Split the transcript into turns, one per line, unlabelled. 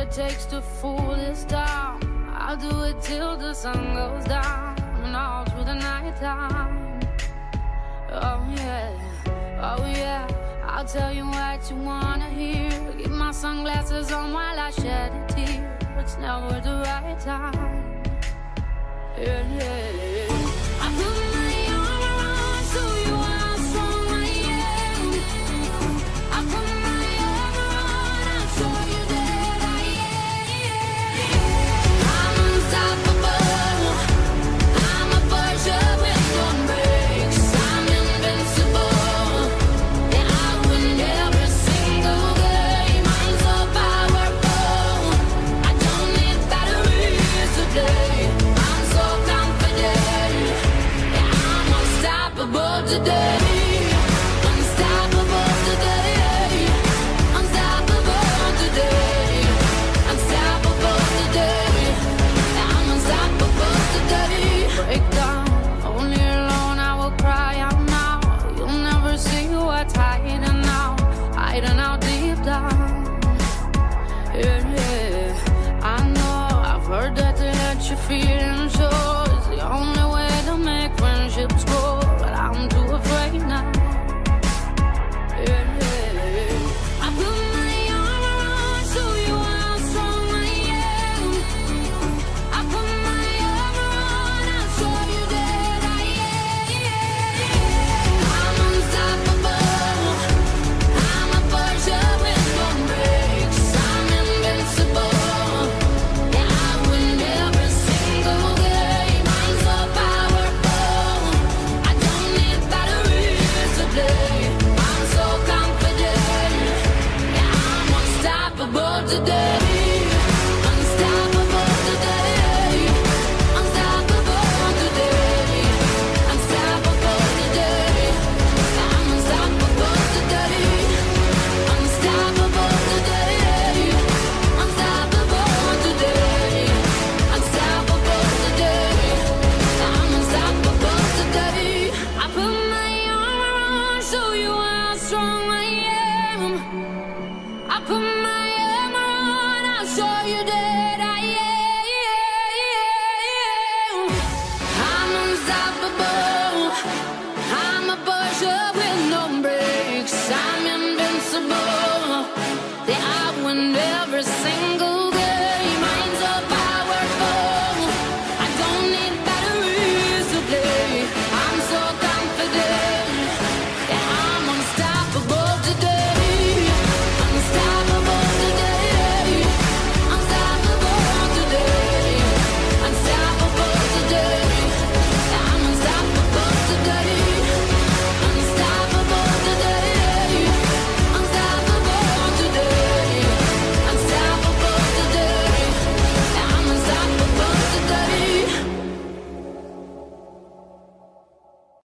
it takes to fool this town. I'll do it till the sun goes down and all through the night time. Oh yeah, I'll tell you what you wanna hear. Keep my sunglasses on while I shed a tear. It's never the right time. Yeah. I put my arm around so you how strong I am. I put my arm around and show you that I am. I'm unstoppable. I'm a Porsche with no brakes. I'm invincible. Yeah, I win every single game. I'm so powerful. I don't need batteries today. I'm so confident. Yeah, I'm unstoppable today. Unstoppable today. Unstoppable today. Unstoppable today. Yeah, I'm unstoppable today. Break down, only alone I will cry out now. You'll never see what's hiding out deep down. Yeah, I know I've heard that they let you feel and show